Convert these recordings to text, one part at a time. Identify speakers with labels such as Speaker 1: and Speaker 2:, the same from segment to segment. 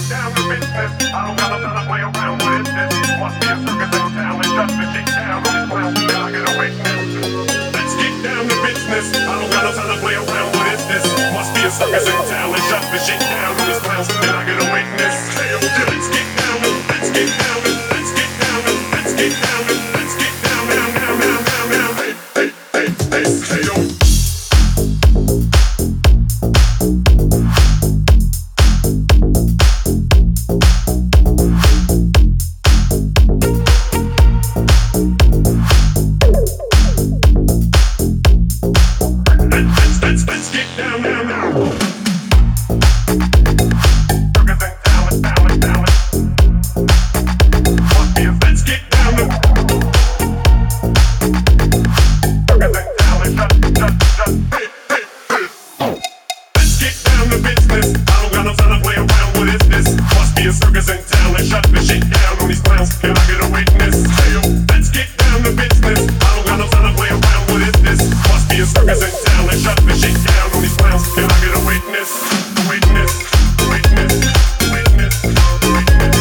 Speaker 1: down to business. I don't got no time to play around. What is this? Must be a circus in town. Let's shut the shit down on this clown. Can I get a witness? Let's get down to business. I don't got no time to play around. What is this? Must be a circus in town. Let's shut the shit down on these clowns. Can I get a witness? Hey, let's get down. Let's get down. Let's get down. Let's get down. Let's get down. Down. Hey, yo. Let's get down now. Circus in town, let's shut the shit down on these clowns. Can I get a witness? Hey, yo, let's get down to business. I don't got no time to play around. What is this? Must be a circus in town. Let's shut the shit down on these clowns. Can I get a witness? Witness, witness, witness, witness.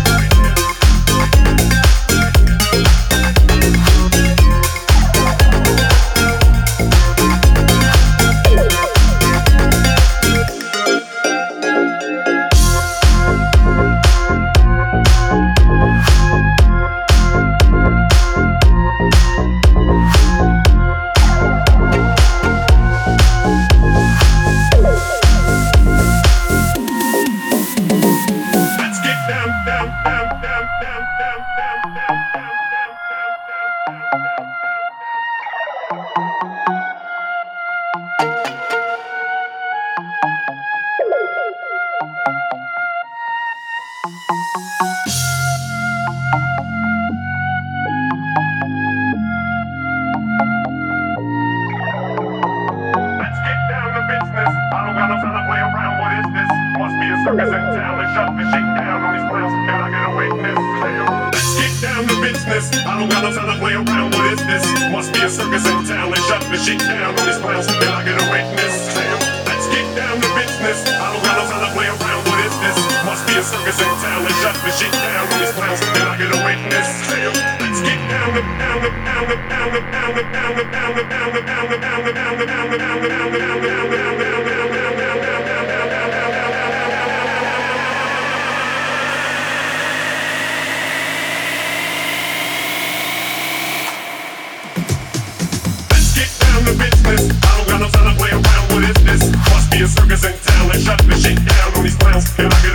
Speaker 1: Circus in town, let's shut the shit down on these clowns. Can I get a witness? Let's get down to business. I don't got no time to play around. What is this? Must be a circus in town. Let's shut the shit down on these clowns. Can I get a witness? Let's get down to business. I don't got no time to play around. What is this? Must be a circus in town. Let's shut the shit down on these clowns. Can I get a witness? Let's get down to down to down to down to down to down to down to down to down to down to down to down to down to down to down to down to down to business. I don't got no time to play around. What is this? Must be a circus in town. Let's shut the shit down on these clowns. Can I get